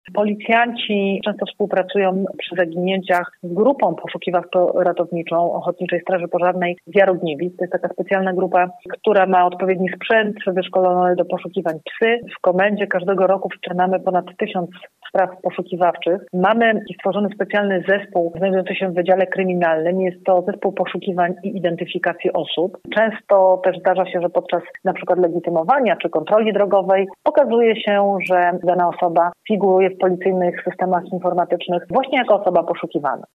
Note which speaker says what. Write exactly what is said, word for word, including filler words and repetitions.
Speaker 1: Policjanci często współpracują przy zaginięciach z grupą poszukiwawczo-ratowniczą Ochotniczej Straży Pożarnej z Jarogniewic. To jest taka specjalna grupa, która ma odpowiedni sprzęt, wyszkolone do poszukiwań psy. W komendzie każdego roku wszczynamy ponad tysiąc spraw poszukiwawczych. Mamy stworzony specjalny zespół znajdujący się w Wydziale Kryminalnym. Jest to zespół poszukiwań i identyfikacji osób. Często też zdarza się, że podczas na przykład legitymowania czy kontroli drogowej okazuje się, że dana osoba figuruje w policyjnych systemach informatycznych właśnie jako osoba poszukiwana.